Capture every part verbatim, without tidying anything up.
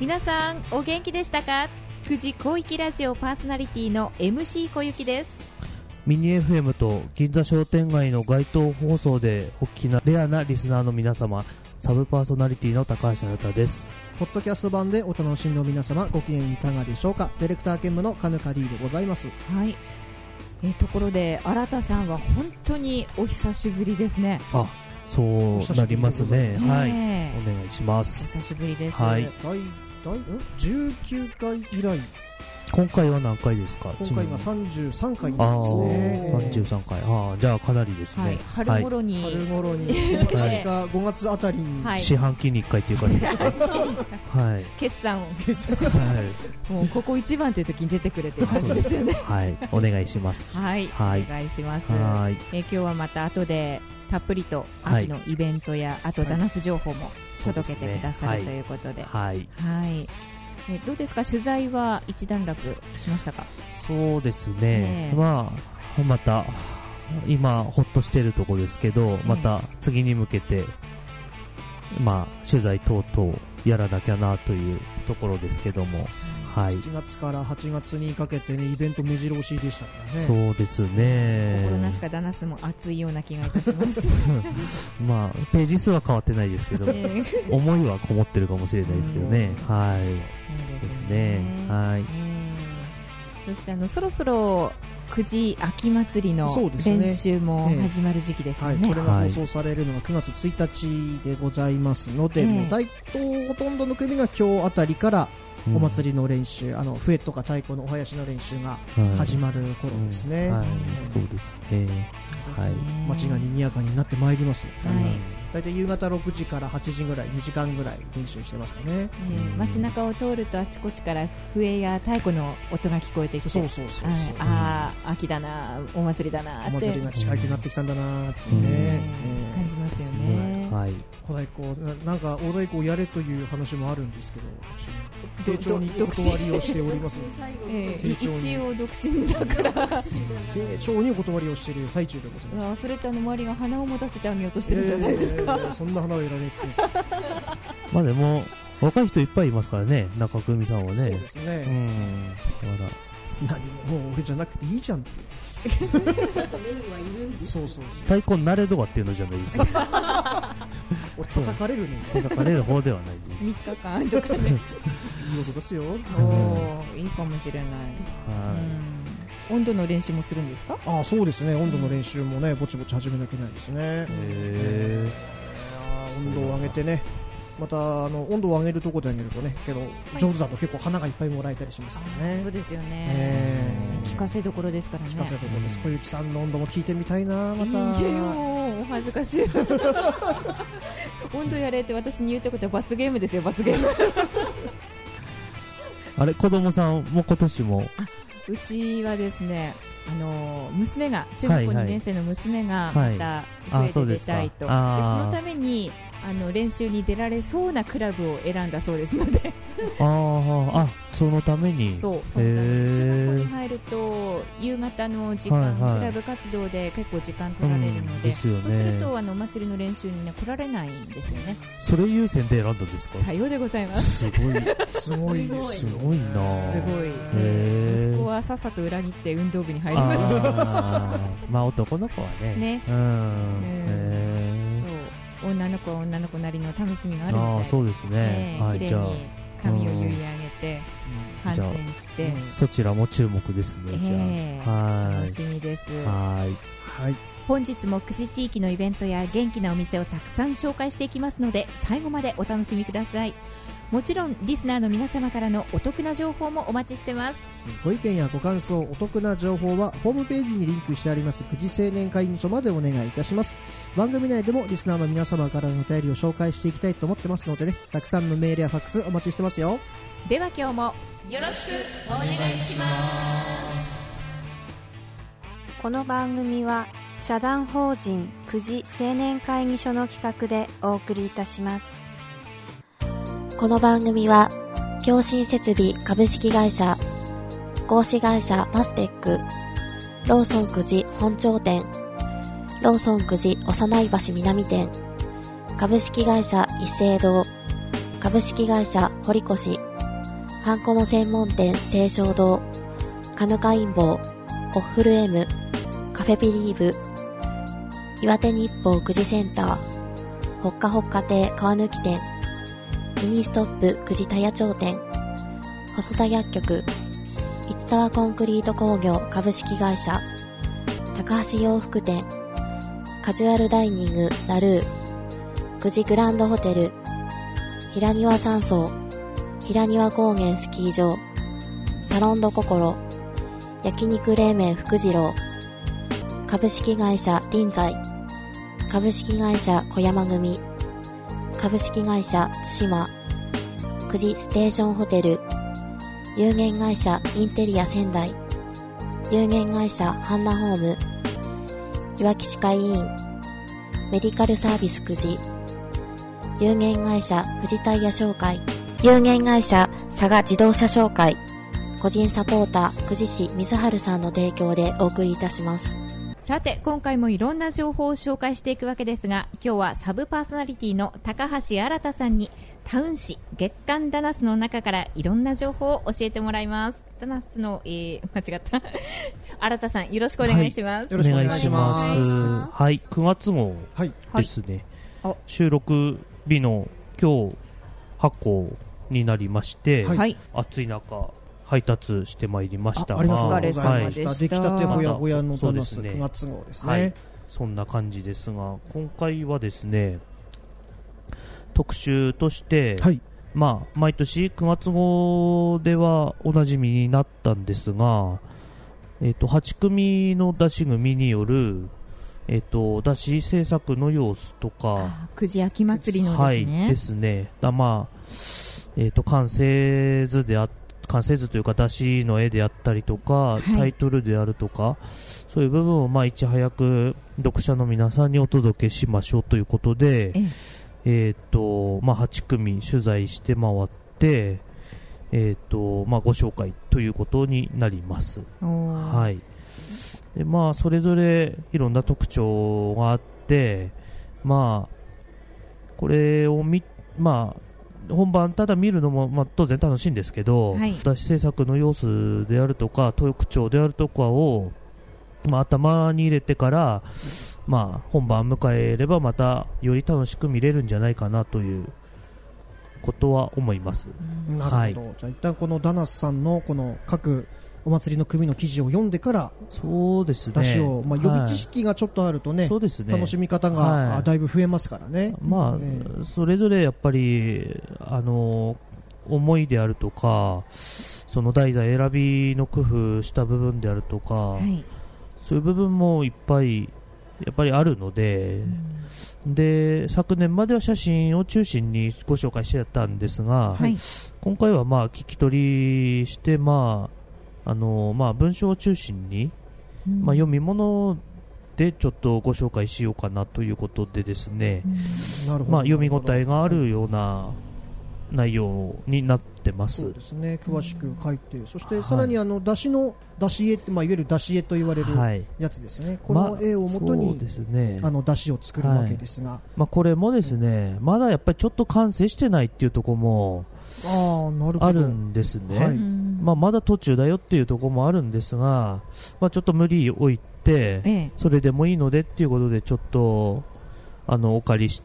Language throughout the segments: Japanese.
皆さんお元気でしたか？くじ広域ラジオパーソナリティの エムシー 小雪です。 ミニ エフエム と銀座商店街の街頭放送でお聞きなレアなリスナーの皆様、サブパーソナリティの高橋新です。 ポッドキャスト版でお楽しみの皆様、ご機嫌いかがでしょうか。ディレクター兼務の金香 D でございます。 はい、えー、ところで新さんは本当にお久しぶりですね。 あ、そうなりますね。はい、 ね、 お願いします。 お久しぶりです。 はい、 第第じゅうきゅうかい以来。 今回は何回ですか？ 今回がさんじゅうさんかいですね。 さんじゅうさんかい。ああ、じゃあかなりですね。はい、 春頃に、 はい、春頃に確かごがつあたりに、 はい、四半期にいっかいっていう感じですか？はい。 決算を決算はい。もうここ一番という時に出てくれてる感じですよね。 はい。お願いします。 はい。 はい、 お願いします。 はい。 えー、今日はまた後でたっぷりと秋のイベントや、はい、あとダナス情報も届けてくださる、ね、ということで。 はい。 はい。えどうですか、取材は一段落しましたか？ そうですね、まあ、また今ほっとしているところですけど、また次に向けて、まあ、取材等々やらなきゃなというところですけども、はい、 しちがつからはちがつにかけて、ね、イベント目白押しでしたからね。 そうですね、 心なしかダナスも熱いような気がいたしますまあページ数は変わってないですけど、えー、思いはこもってるかもしれないですけどね、はいですね、はい。 そしてあのそろそろくじ秋祭りの練習も始まる時期ですよね。 ね、はい、これが放送されるのがくがつついたちでございますので、えー、もう大東ほとんどの組が今日あたりからお祭りの練習、うん、あの笛とか太鼓のお囃子の練習が始まる頃ですね。 はいはい、そうですね、はい、 街が賑やかになってまいります。はい、だいたい夕方ろくじからはちじぐらい、にじかんぐらい練習してますかね。 えー、街中を通るとあちこちから笛や太鼓の音が聞こえてきて、 そうそうそうそう、 ああ、秋だな、お祭りだなって、 お祭りが近いくなってきたんだなってね、 えー、感じますよね。 はい、小太鼓 な, なんかお太鼓をやれという話もあるんですけど、丁重にお断りをしております、 えー、一応独身だから丁重にお断りをしている最中でございます。 あ、それってあの周りが鼻を持たせてあげようとしてるじゃないですか。 えー、そんな花をやらねえって言うんですまあでも若い人いっぱいいますからね、中組さんはね。 そうですね、うん、まだ何ももう俺じゃなくていいじゃんってちゃんとメインはいるんです。そうそうそう、 太鼓慣れ度はっていうのじゃないですか俺叩かれるね。 叩かれる方ではないです。 みっかかんとかねいい音ですよ。 おいいかもしれない。はい、うん、温度の練習もするんですか？ ああ、そうですね、温度の練習もね、ぼちぼち始めなきゃいけないですね。へえー、温度を上げてね、またあの温度を上げるところで上げるとね、けど上手だと結構花がいっぱいもらえたりしますからね。 そうですよね、 えー、聞かせどころですからね。 聞かせどころです。小雪さんの温度も聞いてみたいな。またいいよ、お恥ずかしい温度やれって私に言ったことは罰ゲームですよ、罰ゲームあれ、子供さんも今年も？ あ、うちはですね、あの娘が中学校にねん生の娘がまた笛で出たいと、はいはい、でそのためにあの練習に出られそうなクラブを選んだそうですのでああ、そのために。 そう、そのために中学校に入ると夕方の時間、はいはい、クラブ活動で結構時間取られるの で,、うん、でね、そうするとあのお祭りの練習に、ね、来られないんですよね。 それ優先で選んだんですか？ さようでございます。 すごいすごいですすごいな。 すごい。息子はさっさと裏切って運動部に入りました。 あまあ男の子はね、ね、うん、へそう、女の子は女の子なりの楽しみがあるみたいで、 あ、そうですね、 綺麗に髪を結い上げて反転に来て、 うん、そちらも注目ですね、 えー、 じゃあ、はい、 楽しみです。 はい、 はい、本日もくじ地域のイベントや元気なお店をたくさん紹介していきますので、最後までお楽しみください。もちろんリスナーの皆様からのお得な情報もお待ちしてます。 ご意見やご感想、お得な情報はホームページにリンクしてありますくじ青年会議所までお願いいたします。番組内でもリスナーの皆様からのお便りを紹介していきたいと思ってますのでね、たくさんのメールやファックスお待ちしてますよ。 では今日もよろしくお願いします。 この番組は社団法人くじ青年会議所の企画でお送りいたします。 この番組は共振設備株式会社、合資会社パステック、ローソンくじ本町店、ローソンくじ幼い橋南店、株式会社一斉堂、株式会社堀越、 ハンコの専門店青松堂、カヌカインボウ、ホッフル M、カフェビリーブ、岩手日報久慈センター、ほっかほっか亭川抜店、ミニストップ久慈田屋町店、細田薬局、市沢コンクリート工業株式会社、高橋洋服店、カジュアルダイニングラルー、久慈グランドホテル、平庭山荘、平庭高原スキー場、サロンドココロ、焼肉冷麺福次郎、株式会社臨済、株式会社小山組、株式会社対馬、久慈ステーションホテル、有限会社インテリア仙台、有限会社ハンナホーム、いわき歯科医院、メディカルサービス久慈、有限会社富士タイヤ商会、有限会社佐賀自動車商会、個人サポーター久慈市水春さんの提供でお送りいたします。 さて今回もいろんな情報を紹介していくわけですが、今日はサブパーソナリティの高橋新さんにタウン誌月刊ダナスの中からいろんな情報を教えてもらいます。ダナスの、えー、間違った新さんよろしくお願いします。 はい、よろしくお願いします。 はい、くがつ号ですね、はい、収録日の今日発行になりまして、はい、暑い中配達してまいりましたが、 ありがとうございました。出来たてほやほやのダナスくがつ号ですね。はい、 そんな感じですが、今回はですね、特集として、はい、まあ毎年くがつ号ではおなじみになったんですが、えっとはち組の出し組によるえっと出し制作の様子とか、 久慈秋祭りのですね。 はいですね。だまあえっと完成図であって完成図というか出しの絵であったりとか、はい、タイトルであるとか、そういう部分をまあいち早く読者の皆さんにお届けしましょうということで、ええー、とまあ、はち組取材して回って、えーとまあ、ご紹介ということになります。はい。でまあ、それぞれいろんな特徴があって、まあ、これを見、まあ本番ただ見るのも、まあ、当然楽しいんですけど、はい、出し制作の様子であるとか特徴であるとかを、まあ、頭に入れてから、まあ、本番迎えればまたより楽しく見れるんじゃないかなということは思います。 なるほど、はい、じゃあ一旦このダナスさんのこの各お祭りの組の記事を読んでからそうですね、 出しを、まあ、予備知識がちょっとあるとね、はい、そうですね、楽しみ方がだいぶ増えますからね。 まあえー、それぞれやっぱりあの思いであるとかその題材選びの工夫した部分であるとか、はい、そういう部分もいっぱいやっぱりあるので、うん、で昨年までは写真を中心にご紹介してたんですが、はい、今回はまあ聞き取りしてまああのまあ、文章を中心に、うんまあ、読み物でちょっとご紹介しようかなということでですね、うんまあ、読み応えがあるような内容になってます。 そうですね、詳しく書いて、そしてさらにあの出しの出し絵って、まあ、いわゆる出し絵と言われるやつですね、はい、この絵をもとに、まあそうですね、あの出しを作るわけですが、はいまあ、これもですね、うん、まだやっぱりちょっと完成してないっていうところもあ, なるほどあるんですね、はいまあ、まだ途中だよっていうところもあるんですが、まあ、ちょっと無理を言って、ええ、それでもいいのでっていうことでちょっとあのお借りして、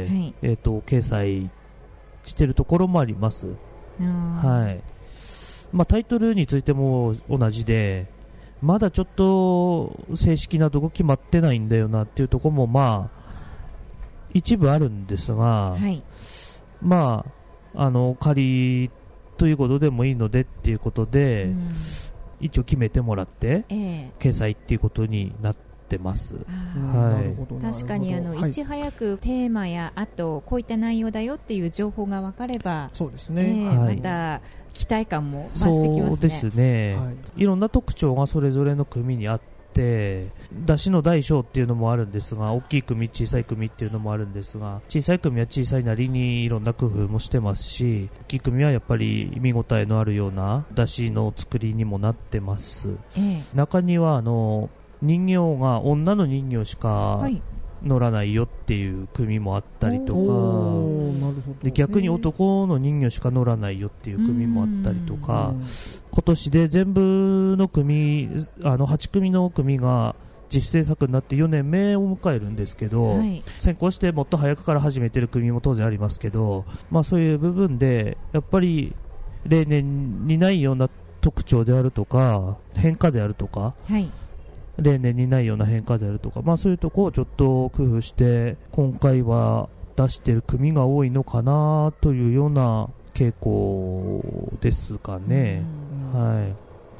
はいえー、と掲載しているところもあります、はいまあ、タイトルについても同じでまだちょっと正式なとこ決まってないんだよなっていうところもまあ一部あるんですが、はい、まああの仮ということでもいいのでっていうことで、うん、一応決めてもらって、えー、掲載っていうことになってます、 はい、確かにあの、はい、いち早くテーマやあとこういった内容だよっていう情報が分かればそうですね、 えーはい、また期待感も増してきますね。 そうですね、はい、いろんな特徴がそれぞれの組にあって出しの大小っていうのもあるんですが大きい組小さい組っていうのもあるんですが小さい組は小さいなりにいろんな工夫もしてますし大きい組はやっぱり見応えのあるような出しの作りにもなってます、ええ、中にはあの人形が女の人形しか乗らないよっていう組もあったりとか、 なるほど。 で逆に男の人魚しか乗らないよっていう組もあったりとか、今年で全部の組、あのはち組の組が自主制作になってよねんめを迎えるんですけど、はい、先行してもっと早くから始めてる組も当然ありますけど、まあ、そういう部分でやっぱり例年にないような特徴であるとか変化であるとか、はい、例年にないような変化であるとか、まあ、そういうところをちょっと工夫して今回は出している組が多いのかなというような傾向ですかね。はい、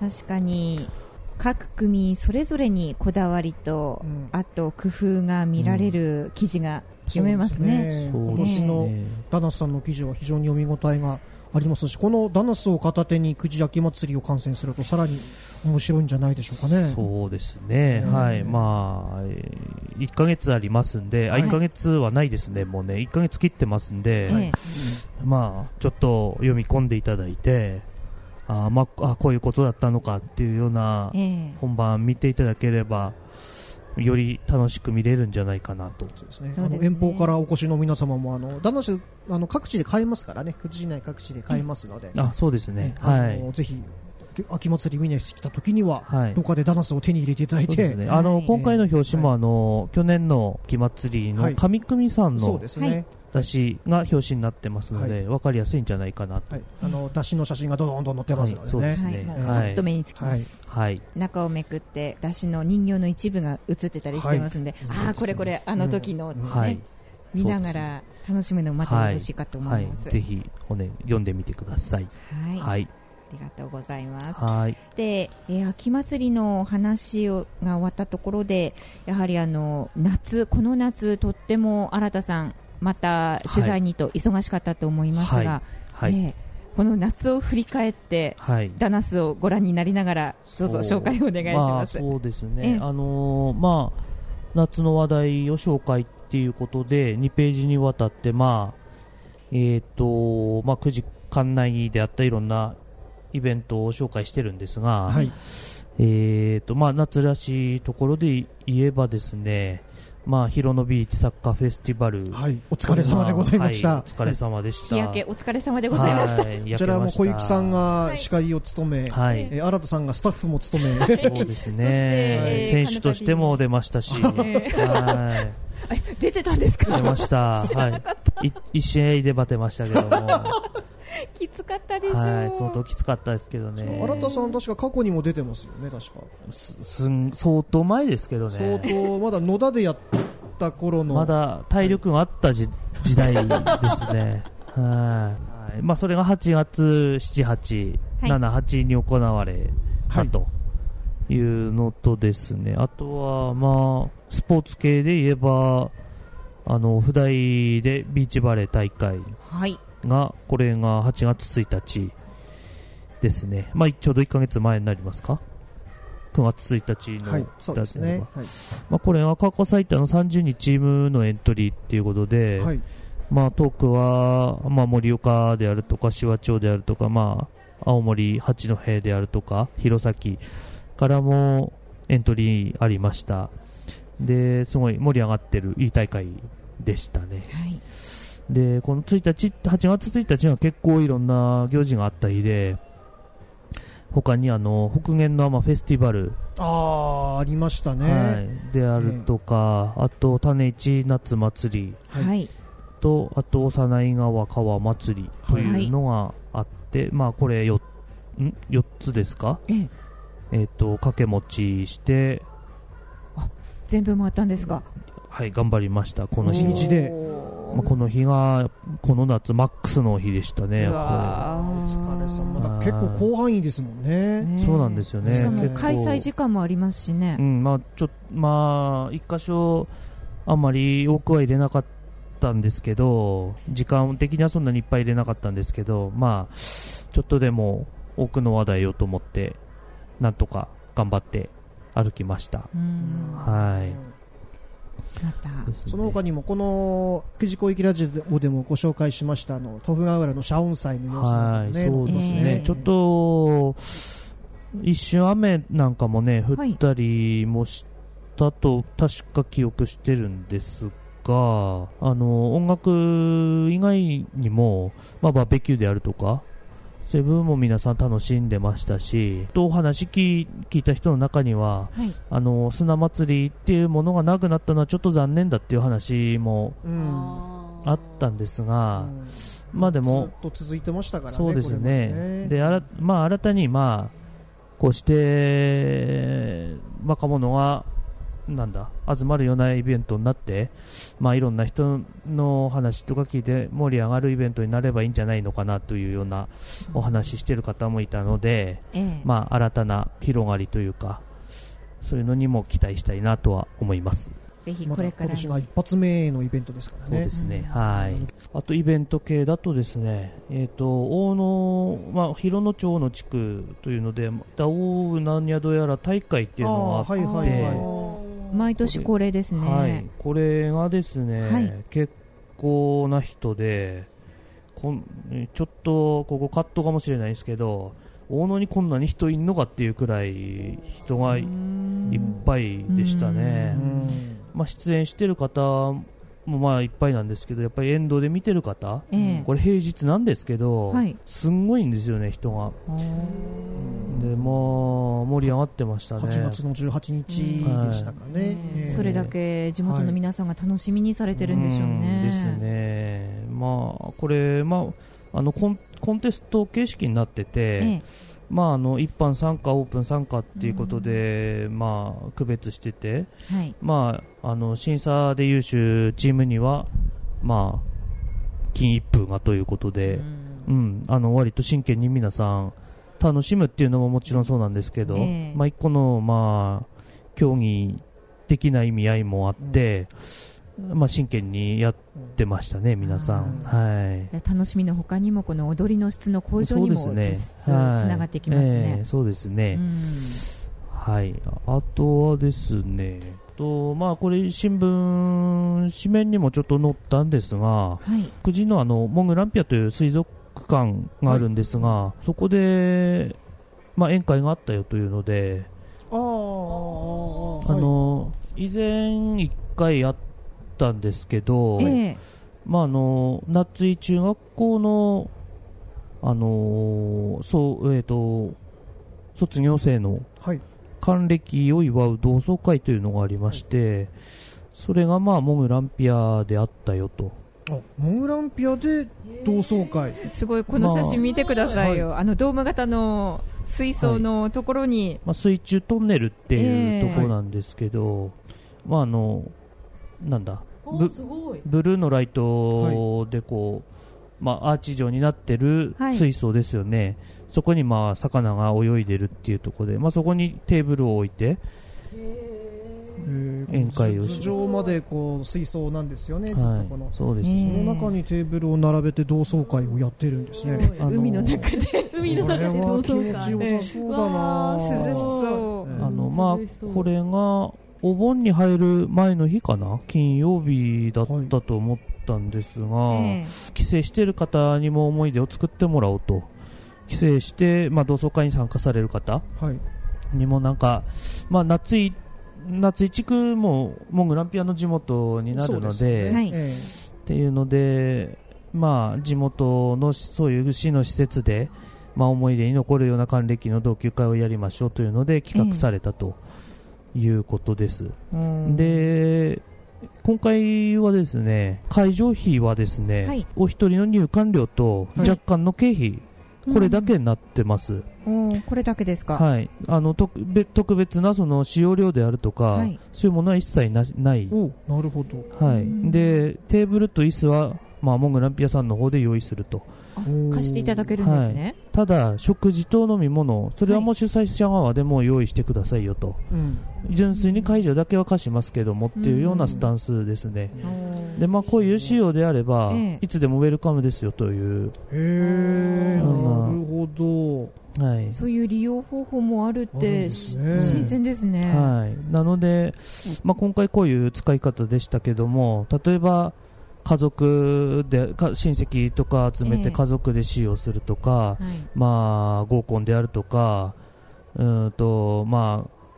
確かに各組それぞれにこだわりと、うん、あと工夫が見られる記事が読めますね。 うん、今年のダナスさんの記事は非常に読み応えがありますし、このダナスを片手に久慈秋祭りを観戦するとさらに面白いんじゃないでしょうかね。 そうですね、ね、はい、まあいっかげつありますんで、はい、あいっかげつはないですね、もうねいっかげつ切ってますんで、はい、まあちょっと読み込んでいただいて、あ、まあ、あこういうことだったのかっていうような本番見ていただければより楽しく見れるんじゃないかなと。 そうですね、あの遠方からお越しの皆様もあのダナスあの各地で買えますからね、久慈市内各地で買えますので、 うん、あそうですね、 あの、はい、ぜひ秋祭り見に来た時には、はい、どこかでダナスを手に入れていただいて、 ね、あの今回の表紙も、はい、あの去年の秋祭りの上組さんの、はい、そうですね、出しが表紙になってますので、はい、分かりやすいんじゃないかなと、はい、 あの出しの写真がどんどん載ってますのでね、はい、そうですね、 はい、もうパッと目につきます、はい、中をめくって出しの人形の一部が映ってたりしてますので、はい、ああこれこれあの時の、ね、うん、はい、見ながら楽しむのもまたよろしいかと思います、はいはい、 ぜひお、ね、読んでみてください。 はい、 はい、 ありがとうございます。 はい、 で、えー、秋祭りの話をが終わったところで、やはりあの夏この夏とっても新田さんまた取材にと忙しかったと思いますが、はいはい、えー、この夏を振り返って、はい、ダナスをご覧になりながらどうぞ紹介をお願いします。 まあ、そうですね、あのーまあ、夏の話題を紹介っていうことでにページにわたって、まあえーとまあ、久慈館内であったいろんなイベントを紹介してるんですが、はい、えーとまあ、夏らしいところで言えばですね、まあ、広野ビーチサッカーフェスティバル、 はい、お疲れ様でございました、はい、 お疲れ様でした。 日焼けお疲れ様でございました。 はい、こちらも小雪さんが司会を務め、はい、えー、新田さんがスタッフも務め、 そうですね、えー、選手としても出ましたし、はい、 出てたんですか。 出ました、はい、一試合でバテましたけどもきつかったでしょう、 はい、相当きつかったですけどね。 新田さん確か過去にも出てますよね。確かすん相当前ですけどね。 相当まだ野田でやった頃のまだ体力があった時代ですねはい、まあ、それがはちがつしち、はち、しち、はちに行われたというのとですね、はい、あとはまあスポーツ系で言えばあの普代でビーチバレー大会、はい、がこれがはちがつついたちですね、まあ、ちょうどいっかげつまえになりますか、くがつついたちの、はい、そうですね、はい、まあ、これは過去最多のさんじゅうにチームのエントリーということで、はい、まあ、トークは、まあ、盛岡であるとか紫波町であるとか、まあ、青森八戸であるとか弘前からもエントリーありました。ですごい盛り上がってるいい大会でしたね、はい、でこのついたちはちがつついたちは結構いろんな行事があった日で、他にあの北限の海女フェスティバルあ, ありましたね、 はい、であるとか、えー、あと種市夏祭り、はい、とあと幼い川川祭りというのがあって、はい、まあこれ よ, んよっつですか、えーえー、と掛け持ちして全部回ったんですか。 はい、頑張りました。この日日で、 まあ、この日がこの夏マックスの日でしたね。 お疲れ様だ。結構広範囲ですもん ね, ねそうなんですよね。 しかも開催時間もありますしね、 うん、まあちょまあ一箇所あんまり多くは入れなかったんですけど、時間的にはそんなにいっぱい入れなかったんですけど、まあちょっとでも多くの話題をと思ってなんとか頑張って歩きました。はい。 またその他にもこの久慈小池ラジオでもご紹介しましたあの戸府ヶ浦の謝恩祭の様子なんかね、 そうですね、えー、ちょっと一瞬雨なんかもね降ったりもしたと確か記憶してるんですが、あの音楽以外にも、まあ、バーベキューであるとかそういう部分も皆さん楽しんでましたし、とお話聞いた人の中には、はい、あの砂祭りっていうものがなくなったのはちょっと残念だっていう話もあったんですが、うん、まあでもずっと続いてましたからね。 そうですね。ねであら、まあ、新たにまあこうして若者がなんだ集まるようなイベントになって、まあ、いろんな人の話とか聞いて盛り上がるイベントになればいいんじゃないのかなというようなお話ししている方もいたので、うん、まあ、新たな広がりというかそういうのにも期待したいなとは思います。 ぜひこれから、 ま、今年が一発目のイベントですからね。 そうですね、うん、はい。あとイベント系だとですね、えーと大野、まあ、広野町の地区というので大うなにゃどやら大会っていうのがあって、はいはいはい、 毎年恒例ですね。 はい、これがですね、はい、結構な人でこんちょっとここカットかもしれないですけど大野にこんなに人いんのかっていうくらい人がいっぱいでしたね。まあ、出演してる方もまあいっぱいなんですけどやっぱり沿道で見てる方、えー、これ平日なんですけど、はい、すんごいんですよね人が。でもう盛り上がってましたね。 はちがつのじゅうはちにちでしたかね、はいえー、それだけ地元の皆さんが楽しみにされてるんでしょうね、 はい、うんですね。まあこれ、まあ、あのコン、コンテスト形式になってて、えーまあ、あの一般参加、オープン参加ということで、まあ、区別してて、はいまあ、あの審査で優秀チームには、まあ、金一封がということで、うんうん、あの割と真剣に皆さん楽しむっていうのももちろんそうなんですけど、えーまあ、一個の、まあ、競技的な意味合いもあって、うんまあ、真剣にやってましたね皆さん、はい、 楽しみの他にもこの踊りの質の向上にもつながっていきますね。 そうですね、うんはい、あとはですねと、まあ、これ新聞紙面にもちょっと載ったんですが、はい、久慈のあのモングランピアという水族館があるんですが、はい、そこで、まあ、宴会があったよというのであ、あの、はい、以前いっかいあったんですけど、えーまあ、あの夏井中学校の、あのーそうえー、と卒業生の還暦を祝う同窓会というのがありまして、はい、それが、まあ、モグランピアであったよと。 あモグランピアで同窓会、 すごいこの写真見てくださいよ、まあ、あのドーム型の水槽のところに、はいまあ、 水中トンネルっていうところなんですけど、えーまあ、あのなんだブ, ブルーのライトでこう、はいまあ、アーチ状になってる水槽ですよね、はい、そこにまあ魚が泳いでるっていうところで、まあ、そこにテーブルを置いて宴会をし頭上までこう水槽なんですよね、 はい、 ずっとこのそうです、 その中にテーブルを並べて同窓会をやってるんですね。 海の中で海の中で同窓会、 気持ちよさそうだな、 涼しそう、 あのまあこれがお盆に入る前の日かな、金曜日だったと思ったんですが、はい、帰省している方にも思い出を作ってもらおうと、帰省して、まあ、同窓会に参加される方にもなんか、まあ、夏井夏井地区もモングランピアの地元になるの で, で、ねはい、っていうので、まあ、地元のそういう市の施設で、まあ、思い出に残るような還暦の同級会をやりましょうというので企画されたと、えーいうことです。で今回はですね会場費はですね、はい、お一人の入館料と若干の経費、はい、これだけになってます、 うん、これだけですか。 はい、あの特別、特別なその使用料であるとか、はい、そういうものは一切 な, ないおなるほど、 はい、でテーブルと椅子は、まあ、モングランピアさんの方で用意すると。 貸していただけるんですね、はい、 ただ食事と飲み物それはもう主催者側でも用意してくださいよと、はい、純粋に会場だけは貸しますけどもっていうようなスタンスですね、うんでまあ、こういう仕様であれば、えー、いつでもウェルカムですよという。 へー、なるほど、はい、そういう利用方法もあるって、ね、新鮮ですね、 はい、なので、まあ、今回こういう使い方でしたけども、例えば家族でか親戚とか集めて家族で使用するとか、えーはいまあ、合コンであるとかうんと、まあ、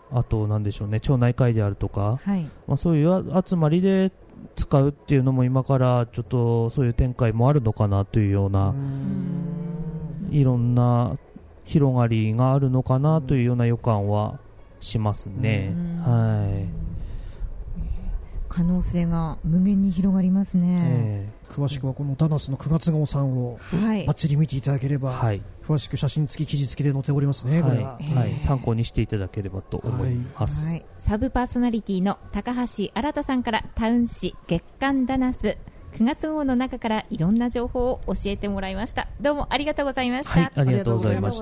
あとなんでしょうね、町内会であるとか、 はい、 まあ、そういう集まりで使うっていうのも今からちょっとそういう展開もあるのかなというような、いろんな広がりがあるのかなというような予感はしますね。はい、 可能性が無限に広がりますね。 えー、詳しくはこのダナスのくがつ号さんをバッチリ見ていただければ、はい、詳しく写真付き記事付きで載っておりますね。これは、 はいはい、参考にしていただければと思います。 はいはい、サブパーソナリティの高橋新さんからタウン誌月刊ダナスくがつ号の中からいろんな情報を教えてもらいました。どうもありがとうございました。はい、 ありがとうございました。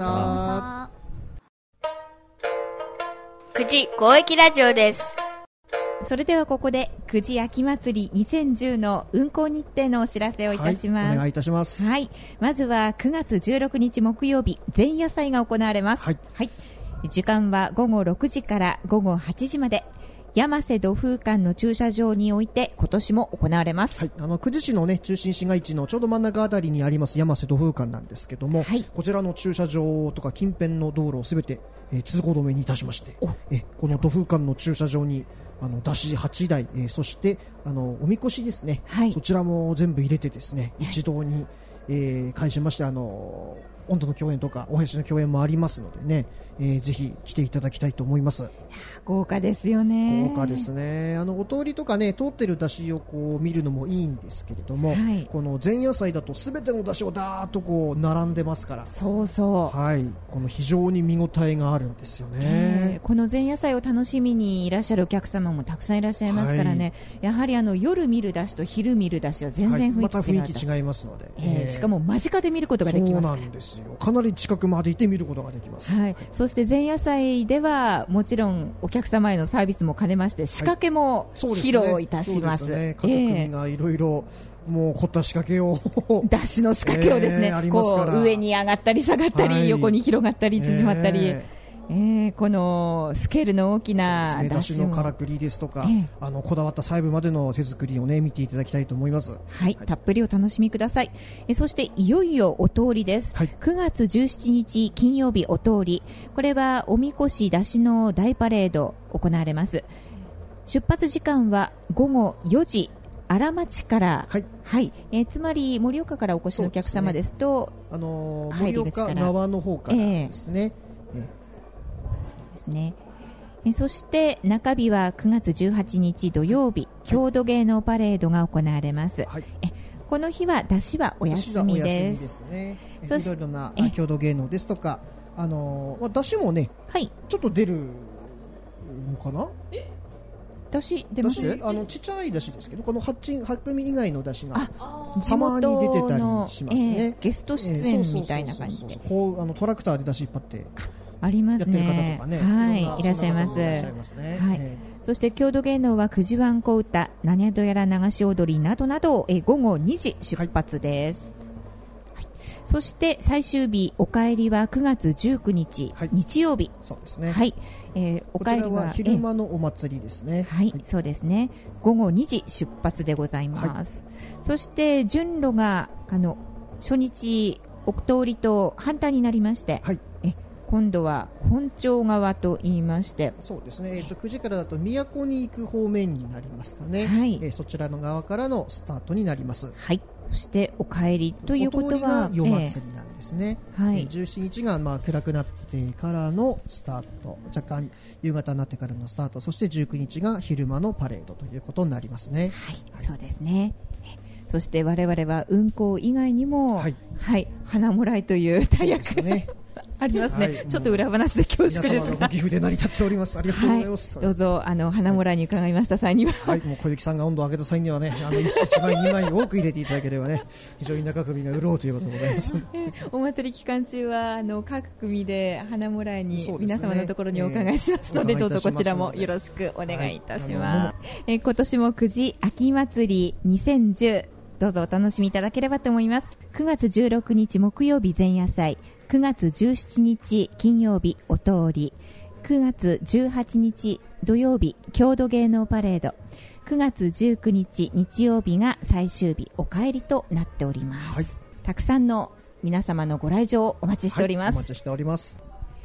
くじ公益ラジオです。 それではここでくじ秋祭りにせんじゅうの運行日程のお知らせをいたします。 はい、お願いいたします。 はい、まずはくがつじゅうろくにち木曜日、前夜祭が行われます。 はい、 はい、時間はごごろくじからごごはちじまで、山瀬土風館の駐車場において今年も行われます。 はい、あの久慈市の、ね、中心市街地のちょうど真ん中あたりにあります山瀬土風館なんですけども、はい、こちらの駐車場とか近辺の道路をすべて、えー、通行止めにいたしまして、えこの土風館の駐車場にあの山車はちだい、えー、そしてあのおみこしですね、はい、そちらも全部入れてですね一堂に、えー、返しまして、あの温度の共演とかお囃子の共演もありますのでね、えー、ぜひ来ていただきたいと思います。 豪華ですよね。 豪華ですね。あのお通りとかね通ってる出汁をこう見るのもいいんですけれども、はい、この前夜祭だとすべての出汁をだーっとこう並んでますから、 そうそう、 はい、この非常に見応えがあるんですよね。 えー、この前夜祭を楽しみにいらっしゃるお客様もたくさんいらっしゃいますからね、はい、やはりあの夜見る出汁と昼見る出汁は全然雰囲気違う、はい、また雰囲気違いますので、 えーえー、しかも間近で見ることができますから。 そうなんですよ。かなり近くまでいて見ることができます。 はい、そして前夜祭ではもちろんお客様へのサービスも兼ねまして仕掛けも披露いたします。 はい、そうですね、各組がいろいろもう凝った仕掛けを出汁の仕掛けをですね、えー、こう上に上がったり下がったり、はい、横に広がったり縮まったり、えーえー、このスケールの大きな出汁のからくりですとか、えー、あのこだわった細部までの手作りを、ね、見ていただきたいと思います。 はい、はい、たっぷりお楽しみください。えそしていよいよお通りです。はい、くがつじゅうしちにち金曜日お通り、これはおみこし出汁の大パレード行われます。出発時間はごごよじ、荒町から、はいはい、えー、つまり盛岡からお越しのお客様ですと、 すね、あのー、盛岡側の方からですね。えーえーね、えそして中日はくがつじゅうはちにち土曜日、郷土芸能パレードが行われます。はい、えこの日は出汁はお休みです。 ね、いろいろな郷土芸能ですとか、あのー、出汁もね、はい、ちょっと出るのかな。え出汁出ます？ あのちっちゃい出汁ですけど、このはち組以外の出汁がたまに出てたりしますね。 えー、ゲスト出演みたいな感じで、 こうあのトラクターで出汁引っ張ってありますね。 やってる方とかね、 はい、いらっしゃいます。ね、はい、えー、そして郷土芸能はくじわんこ歌、なにゃどやら流し踊りなどなど、えー、ごごにじ出発です。はいはい、そして最終日お帰りはくがつじゅうくにち、はい、日曜日。 そうですね。 はい、えー、お帰りはこちらは昼間のお祭りですね。 はい、はい、そうですね。ごごにじ出発でございます。はい、そして順路があの初日お通りと反対になりまして、はい、え今度は本町側と言いまして、 そうですね、えー、とくじからだと都に行く方面になりますかね。はい、えー、そちらの側からのスタートになります。 はい、そしてお帰りということはお通りが夜祭りなんですね。えーはい、えー、じゅうしちにちがまあ暗くなってからのスタート、若干夕方になってからのスタート、そしてじゅうくにちが昼間のパレードということになりますね。 はい、はい、そうですね。そして我々は運行以外にも、はいはい、花もらいという大役が、ね、ありますね。はい、ちょっと裏話で恐縮ですが、 皆様のご寄付で成り立っております。ありがとうございます。 はい、どうぞあの花もらいに伺いました際には、 はい、もう小雪さんが温度を上げた際にはね、あのいちまいにまい多く入れていただければね、非常に中組が潤うということでございます。 お祭り期間中はあの各組で花もらいに皆様のところにお伺いしますので、えー、どうぞこちらもよろしくお願いいたします。はい、えー、今年もくじ秋祭りにせんじゅう、どうぞお楽しみいただければと思います。くがつじゅうろくにち木曜日前夜祭、くがつじゅうしちにち金曜日お通り、くがつじゅうはちにち土曜日郷土芸能パレード、くがつじゅうくにち日曜日が最終日お帰りとなっております。はい、たくさんの皆様のご来場をお待ちしております。はい、 お待ちしております。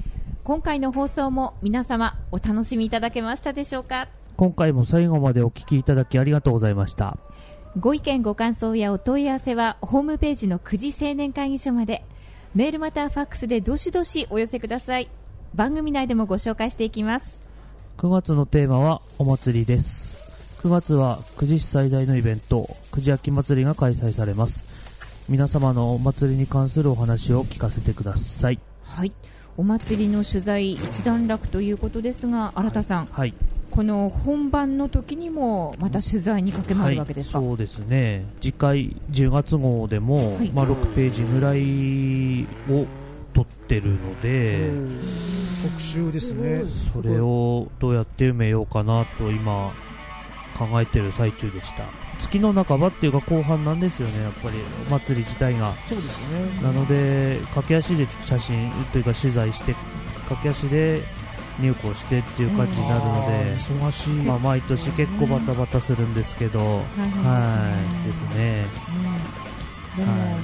今回の放送も皆様お楽しみいただけましたでしょうか。 今回も最後までお聞きいただきありがとうございました。 ご意見ご感想やお問い合わせはホームページのくじ青年会議所まで、メールまたはファックスでどしどしお寄せください。番組内でもご紹介していきます。 くがつのテーマはお祭りです。くがつは久慈市最大のイベント、久慈秋祭りが開催されます。皆様のお祭りに関するお話を聞かせてください。 はい、お祭りの取材一段落ということですが、新田さん、 はいはい、 この本番の時にもまた取材に駆け回るわけですか。 はい、そうですね。次回じゅうがつ号でも、はい、まあ、ろくページぐらいを撮ってるので、 特集ですね。 それをどうやって埋めようかなと今考えてる最中でした。月の半ばっていうか後半なんですよね、やっぱりお祭り自体が。 そうですね。 なので駆け足で写真というか取材して駆け足で入稿してっていう感じになるので、 忙しい、 まあ、毎年結構バタバタするんですけど、はい、はいですね、 うん、でも、はい、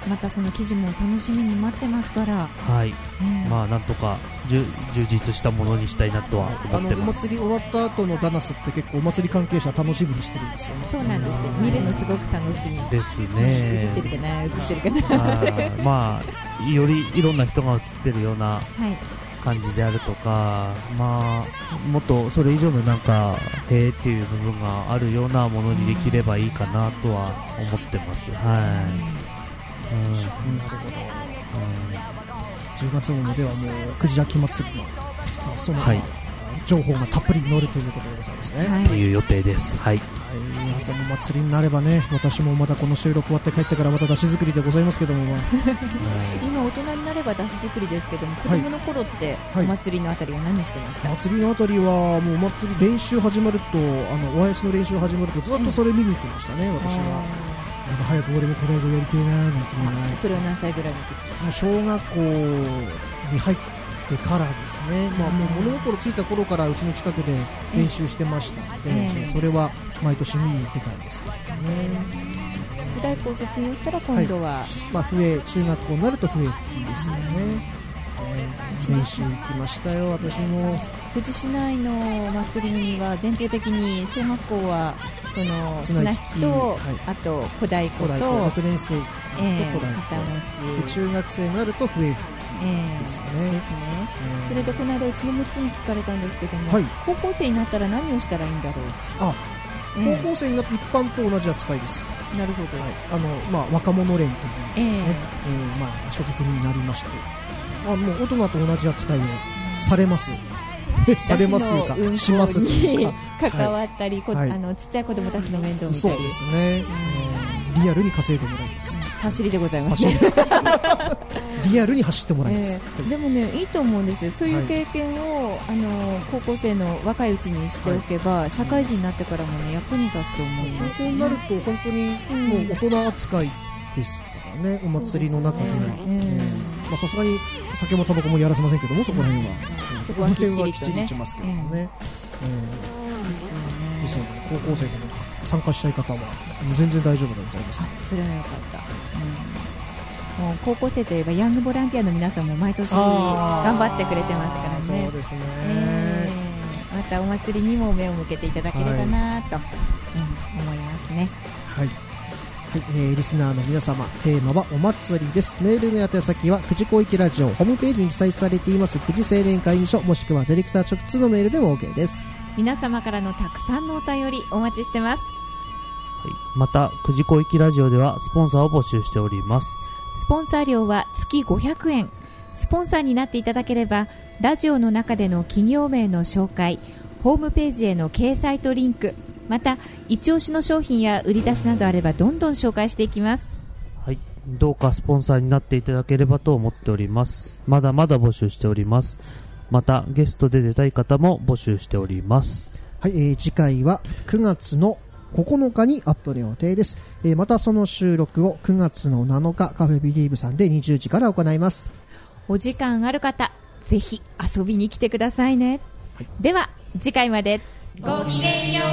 またその記事も楽しみに待ってますから、 はい、うん、まあなんとか充実したものにしたいなとは思ってます。 あのお祭り終わった後のダナスって結構お祭り関係者は楽しみにしてるんですよね。 そうなんですよ、見るのすごく楽しみですね。 映ってるかな映ってるかなあまあよりいろんな人が映ってるような、はい感じであるとか、まあ、もっとそれ以上のなんかへーっていう部分があるようなものにできればいいかなとは思ってます。はい。うん、なるほど。 うん、じゅうがつ号ではもう久慈秋祭りのその、はい、情報がたっぷり載るということでございますね。 はい、という予定です。はい。 はい、あとも祭りになればね、私もまたこの収録終わって帰ってからまた出汁作りでございますけども、まあ、 今大人になれば出汁作りですけども、子供の頃ってお祭りのあたりは何してました？ はい、祭りのあたりはもうお祭り練習始まると、あのお囃子の練習始まるとずっとそれ見に行ってましたね、うん、私は。なんか早く俺もこれをやりてえなーなんて言いながら。 それは何歳ぐらいの時？ もう小学校に入ってからですね、まあ、もう物心ついた頃からうちの近くで練習してましたので、えー、それは毎年見に行ってたんですけどね。 普代校卒業したら今度は、はい、 まあ、笛、中学校になると笛吹きですよね、えー、練習行きましたよ、私も。 富士市内の祭りには伝統的に小学校はその綱引きと、はい、あと小太鼓とろくねん生と小太鼓、 中学生になると笛吹きですね。 えー、ですね、えー、それでこの間うちの息子に聞かれたんですけども、 はい、 高校生になったら何をしたらいいんだろう。 あ、えー、高校生になって一般と同じ扱いです。 なるほど、 はい、あのまあ、若者連という、ね、えーえーまあ、所属になりまして、あ、もう大人と同じ扱いをされます、うん、されますというかしますというか関わったり、はい、あのちっちゃい子供たちの面倒を見たり、 そうですね、うん、リアルに稼いでもらいます。 走りでございますねリアルに走ってもらいます、 えー、でもね、いいと思うんですよ。そういう経験を、はい、あの高校生の若いうちにしておけば、はい、社会人になってからも、ね、役に立つと思います、ね、 そうなると本当にもう大人扱いですからね、うん、お祭りの中ではさすがに酒もタバコもやらせませんけども、そこら辺は、うん、そこはきっちりとね、しますけどね、うんえー、ですので高校生でも参加したい方は全然大丈夫でございます。 それはよかった、うん、もう高校生といえばヤングボランティアの皆さんも毎年頑張ってくれてますからね。 そうですね、 えー、またお祭りにも目を向けていただければなと、はいうん、思いますね。 はい、はいえー、リスナーの皆様、テーマはお祭りです。メールの宛先は久慈小池ラジオホームページに記載されています久慈青年会議所、もしくはディレクター直通のメールでも OK です。 皆様からのたくさんのお便りお待ちしてます。 はい、また久慈小池ラジオではスポンサーを募集しております。 スポンサー料は月ごひゃくえん。スポンサーになっていただければラジオの中での企業名の紹介、ホームページへの掲載とリンク、また一押しの商品や売り出しなどあればどんどん紹介していきます。 はい、どうかスポンサーになっていただければと思っております。まだまだ募集しております。またゲストで出たい方も募集しております。 はい、えー、次回はくがつのここのかにアップの予定です。えー、またその収録をくがつのなのかカフェビリーブさんでにじゅうじから行います。 お時間ある方ぜひ遊びに来てくださいね。はい、では次回までごきげんよう。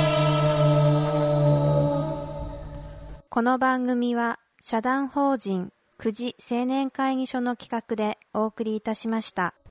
この番組は社団法人久慈青年会議所の企画でお送りいたしました。